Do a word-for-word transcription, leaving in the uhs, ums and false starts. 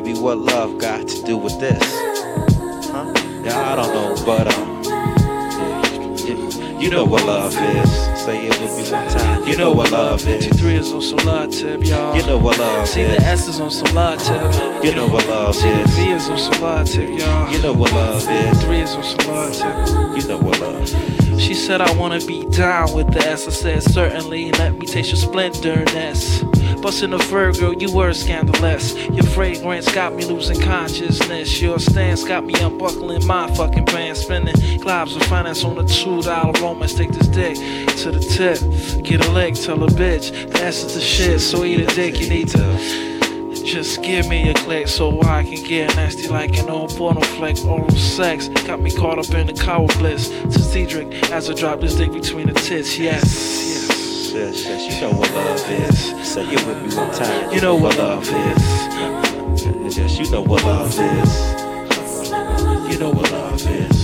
me what love got to do with this. Huh? Yeah, I don't know, but um, yeah, you know what love is. Say it with me one time. You know what love is. Two three is on some love tip, y'all. You know what love See is. the S is on some love tip. You know what love See the is. V is on some love tip, y'all. You know what love is. Three is on some love tip. You know what love is. She said I wanna be down with the S. I said certainly, let me taste your splendorness. Bustin' a Virgo, you were scandalous. Your fragrance got me losing consciousness. Your stance got me unbuckling my fucking pants. Spending globs of finance on a two dollar romance. Take this dick to the tip. Get a leg, tell a bitch. The S is the shit, so eat a dick. You need to just give me a click so I can get nasty like an old porno flick. Oral sex got me caught up in the cow bliss. To Cedric as I drop this dick between the tits. Yes, yes. Yes, yes, you know what love is. Say it with me one time. You know what love is. Yes, you know what love is. You know what love is.